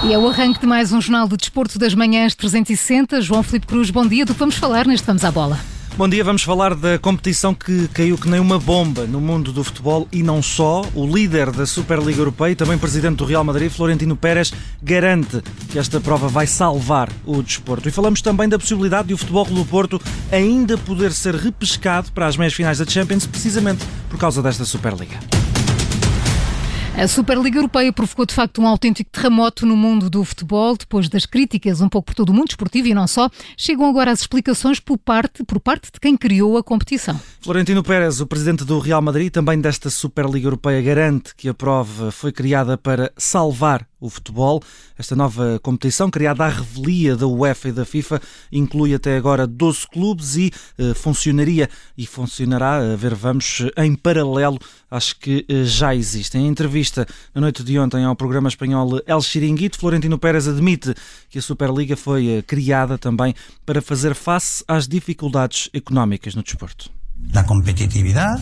E é o arranque de mais um Jornal de Desporto das Manhãs 360. João Filipe Cruz, bom dia. Do que vamos falar neste Vamos à Bola? Bom dia, vamos falar da competição que caiu que nem uma bomba no mundo do futebol e não só. O líder da Superliga Europeia e também presidente do Real Madrid, Florentino Pérez, garante que esta prova vai salvar o desporto. E falamos também da possibilidade de o Futebol Clube do Porto ainda poder ser repescado para as meias finais da Champions, precisamente por causa desta Superliga. A Superliga Europeia provocou de facto um autêntico terremoto no mundo do futebol. Depois das críticas um pouco por todo o mundo esportivo e não só, chegam agora as explicações por parte de quem criou a competição. Florentino Pérez, o presidente do Real Madrid, também desta Superliga Europeia, garante que a prova foi criada para salvar o futebol. Esta nova competição, criada à revelia da UEFA e da FIFA, inclui até agora 12 clubes e funcionará, a ver, vamos, em paralelo às que já existem. Em entrevista na noite de ontem ao programa espanhol El Chiringuito, Florentino Pérez admite que a Superliga foi criada também para fazer face às dificuldades económicas no desporto. A competitividade,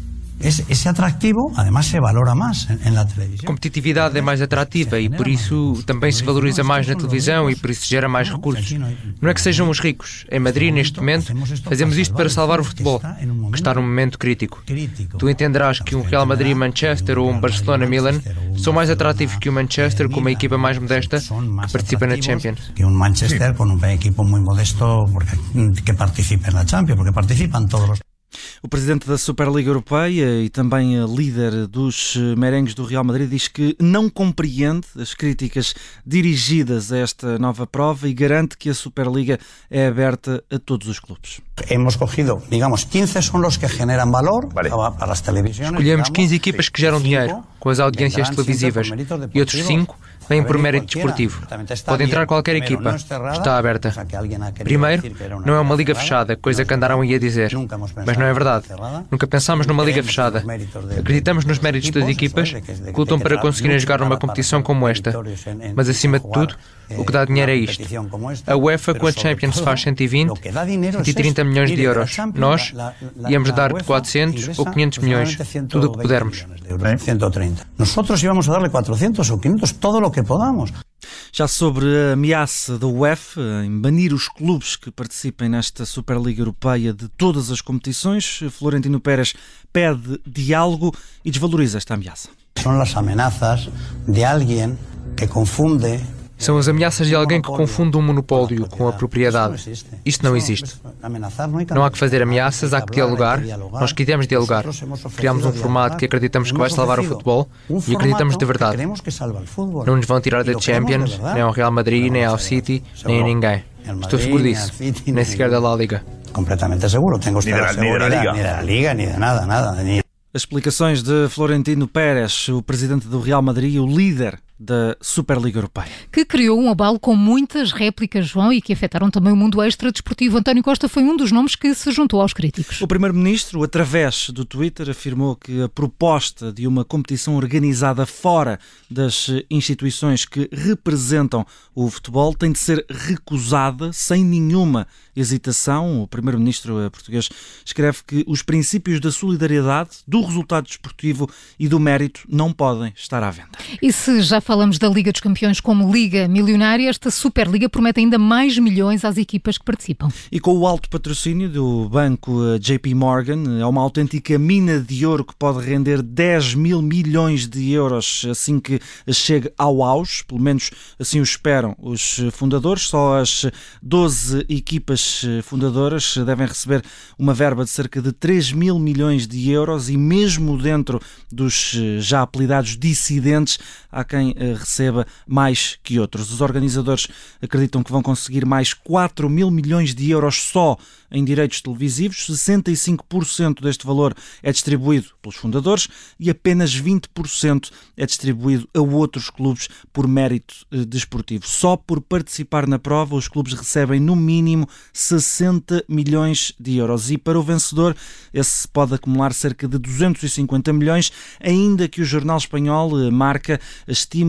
esse atrativo, además, se valora mais na televisão. A competitividade é mais atrativa e por isso também se valoriza mais na televisão e por isso gera mais recursos. Não é que sejam os ricos. Em Madrid, neste momento, fazemos isto para salvar o futebol, que está num momento crítico. Tu entenderás que um Real Madrid-Manchester ou um Barcelona-Milan são mais atrativos que o Manchester com uma equipa mais modesta que participa na Champions. Que um Manchester com um equipo muito modesto que participa na Champions, porque participam todos os... O presidente da Superliga Europeia e também líder dos merengues do Real Madrid diz que não compreende as críticas dirigidas a esta nova prova e garante que a Superliga é aberta a todos os clubes. Hemos cogido, digamos, 15 são os que generam valor para as televisões. Escolhemos 15 equipas que geram dinheiro com as audiências televisivas e outros 5 vêm por mérito desportivo. Pode entrar qualquer equipa, está aberta. Primeiro, não é uma liga fechada, coisa que andaram aí a dizer, mas não é verdade. Nunca pensámos numa liga fechada. Acreditamos nos méritos das equipas que lutam para conseguirem jogar numa competição como esta. Mas acima de tudo, o que dá dinheiro é isto. A UEFA com a Champions faz 120, 130 milhões de euros. Nós íamos dar 400 ou 500 milhões, tudo o que pudermos. 130. Nós íamos a dar 400 ou 500, todo o que podamos. Já sobre a ameaça da UEFA em banir os clubes que participem nesta Superliga Europeia de todas as competições, Florentino Pérez pede diálogo e desvaloriza esta ameaça. São as ameaças de alguém que confunde. São as ameaças de alguém que confunde um monopólio com a propriedade. Isto não existe. Não há que fazer ameaças, há que dialogar. Nós quisemos dialogar. Criámos um formato que acreditamos que vai salvar o futebol e acreditamos de verdade. Não nos vão tirar da Champions, nem ao Real Madrid, nem ao City, nem a ninguém. Estou seguro disso. Nem sequer da La Liga. Completamente seguro. Tenho estado seguro ni da Liga, ni de nada. As explicações de Florentino Pérez, o presidente do Real Madrid e o líder da Superliga Europeia. Que criou um abalo com muitas réplicas, João, e que afetaram também o mundo extra-desportivo. António Costa foi um dos nomes que se juntou aos críticos. O primeiro-ministro, através do Twitter, afirmou que a proposta de uma competição organizada fora das instituições que representam o futebol tem de ser recusada sem nenhuma hesitação. O primeiro-ministro português escreve que os princípios da solidariedade, do resultado desportivo e do mérito não podem estar à venda. E se já falamos da Liga dos Campeões como Liga Milionária, esta Superliga promete ainda mais milhões às equipas que participam. E com o alto patrocínio do banco JP Morgan, é uma autêntica mina de ouro que pode render 10 mil milhões de euros assim que chegue ao auge, pelo menos assim o esperam os fundadores. Só as 12 equipas fundadoras devem receber uma verba de cerca de 3 mil milhões de euros e mesmo dentro dos já apelidados dissidentes, há quem receba mais que outros. Os organizadores acreditam que vão conseguir mais 4 mil milhões de euros só em direitos televisivos. 65% deste valor é distribuído pelos fundadores e apenas 20% é distribuído a outros clubes por mérito desportivo. Só por participar na prova, os clubes recebem no mínimo 60 milhões de euros e para o vencedor esse pode acumular cerca de 250 milhões, ainda que o jornal espanhol Marca estime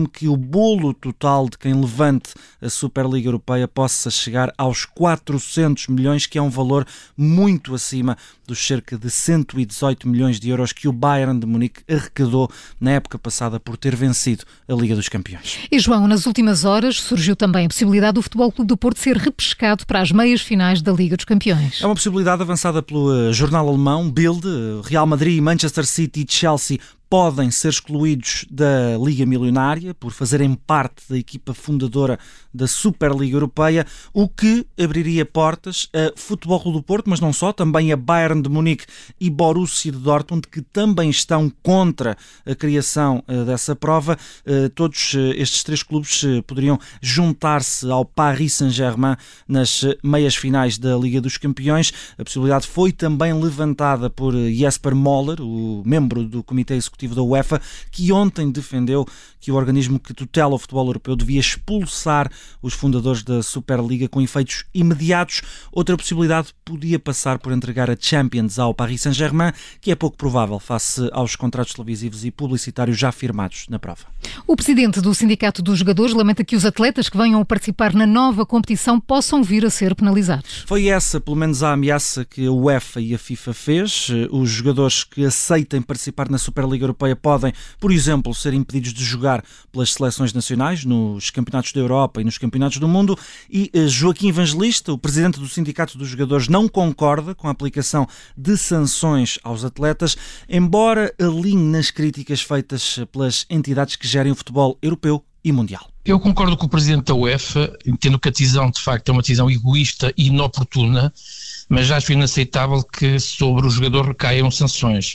estima que o bolo total de quem levante a Superliga Europeia possa chegar aos 400 milhões, que é um valor muito acima dos cerca de 118 milhões de euros que o Bayern de Munique arrecadou na época passada por ter vencido a Liga dos Campeões. E João, nas últimas horas surgiu também a possibilidade do Futebol Clube do Porto ser repescado para as meias finais da Liga dos Campeões. É uma possibilidade avançada pelo jornal alemão Bild. Real Madrid, Manchester City e Chelsea podem ser excluídos da Liga Milionária por fazerem parte da equipa fundadora da Superliga Europeia, o que abriria portas a Futebol Clube do Porto, mas não só, também a Bayern de Munique e Borussia de Dortmund, que também estão contra a criação dessa prova. Todos estes três clubes poderiam juntar-se ao Paris Saint-Germain nas meias finais da Liga dos Campeões. A possibilidade foi também levantada por Jesper Moller, o membro do Comitê Executivo da UEFA, que ontem defendeu que o organismo que tutela o futebol europeu devia expulsar os fundadores da Superliga com efeitos imediatos. Outra possibilidade podia passar por entregar a Champions ao Paris Saint-Germain, que é pouco provável face aos contratos televisivos e publicitários já firmados na prova. O presidente do Sindicato dos Jogadores lamenta que os atletas que venham a participar na nova competição possam vir a ser penalizados. Foi essa, pelo menos, a ameaça que a UEFA e a FIFA fez. Os jogadores que aceitem participar na Superliga Europeia podem, por exemplo, ser impedidos de jogar pelas seleções nacionais nos campeonatos da Europa e nos campeonatos do mundo. E Joaquim Evangelista, o presidente do Sindicato dos Jogadores, não concorda com a aplicação de sanções aos atletas, embora alinhe nas críticas feitas pelas entidades que gerem o futebol europeu e mundial. Eu concordo com o presidente da UEFA, entendo que a decisão de facto é uma decisão egoísta e inoportuna, mas acho inaceitável que sobre o jogador recaiam sanções.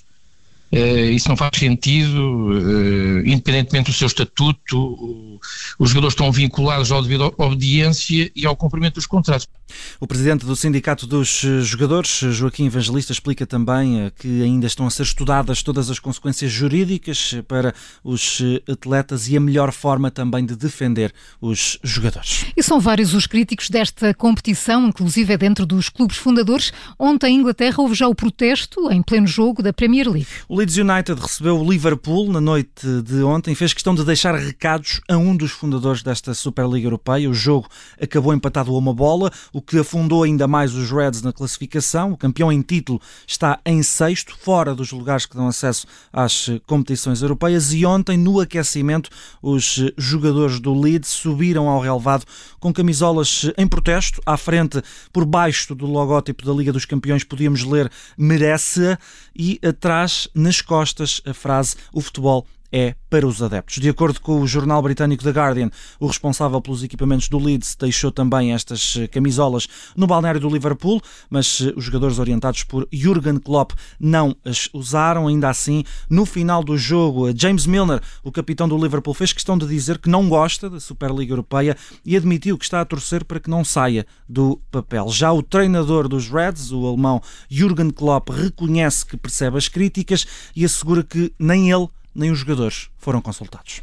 Isso não faz sentido, independentemente do seu estatuto. Os jogadores estão vinculados à devida obediência e ao cumprimento dos contratos. O presidente do Sindicato dos Jogadores, Joaquim Evangelista, explica também que ainda estão a ser estudadas todas as consequências jurídicas para os atletas e a melhor forma também de defender os jogadores. E são vários os críticos desta competição, inclusive dentro dos clubes fundadores. Ontem em Inglaterra houve já o protesto em pleno jogo da Premier League. O Leeds United recebeu o Liverpool na noite de ontem, fez questão de deixar recados a um dos fundadores desta Superliga Europeia. O jogo acabou empatado a uma bola, o que afundou ainda mais os Reds na classificação. O campeão em título está em sexto, fora dos lugares que dão acesso às competições europeias, e ontem, no aquecimento, os jogadores do Leeds subiram ao relvado com camisolas em protesto. À frente, por baixo do logótipo da Liga dos Campeões, podíamos ler "Merece", e atrás, nas costas, a frase "O futebol é para os adeptos". De acordo com o jornal britânico The Guardian, o responsável pelos equipamentos do Leeds deixou também estas camisolas no balneário do Liverpool, mas os jogadores orientados por Jürgen Klopp não as usaram. Ainda assim, no final do jogo, James Milner, o capitão do Liverpool, fez questão de dizer que não gosta da Superliga Europeia e admitiu que está a torcer para que não saia do papel. Já o treinador dos Reds, o alemão Jürgen Klopp, reconhece que percebe as críticas e assegura que nem ele nem os jogadores foram consultados.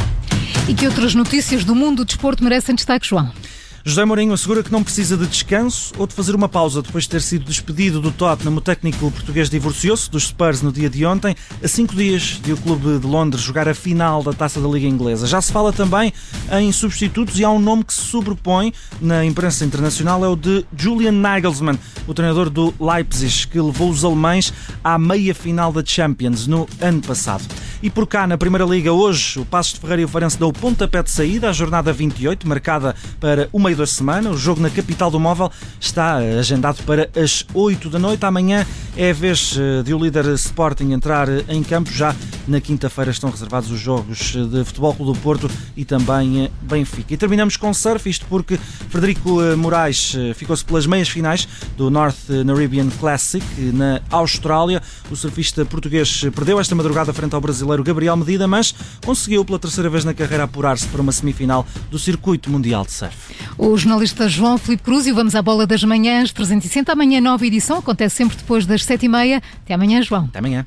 E que outras notícias do mundo do desporto merecem destaque, João? José Mourinho assegura que não precisa de descanso ou de fazer uma pausa depois de ter sido despedido do Tottenham. O técnico português divorciou-se dos Spurs no dia de ontem, a 5 dias de o clube de Londres jogar a final da Taça da Liga Inglesa. Já se fala também em substitutos e há um nome que se sobrepõe na imprensa internacional, é o de Julian Nagelsmann, o treinador do Leipzig, que levou os alemães à meia-final da Champions no ano passado. E por cá, na Primeira Liga, hoje, o Passos de Ferreira e o Farense dão o pontapé de saída à jornada 28, marcada para o meio da semana. O jogo na capital do móvel está agendado para as 8 da noite. Amanhã é a vez de o líder Sporting entrar em campo. Já na quinta-feira estão reservados os jogos de Futebol Clube do Porto e também Benfica. E terminamos com surf, isto porque Frederico Moraes ficou-se pelas meias finais do North Naribian Classic na Austrália. O surfista português perdeu esta madrugada frente ao brasileiro Gabriel Medina, mas conseguiu pela terceira vez na carreira apurar-se para uma semifinal do Circuito Mundial de Surf. O jornalista João Filipe Cruz e vamos à Bola das Manhãs 360. Amanhã, nova edição, acontece sempre depois das 7h30. Até amanhã, João. Até amanhã.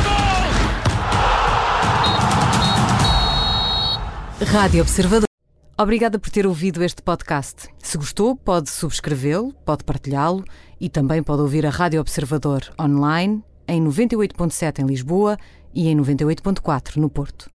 Rádio Observador. Obrigada por ter ouvido este podcast. Se gostou, pode subscrevê-lo, pode partilhá-lo e também pode ouvir a Rádio Observador online em 98.7 em Lisboa e em 98.4 no Porto.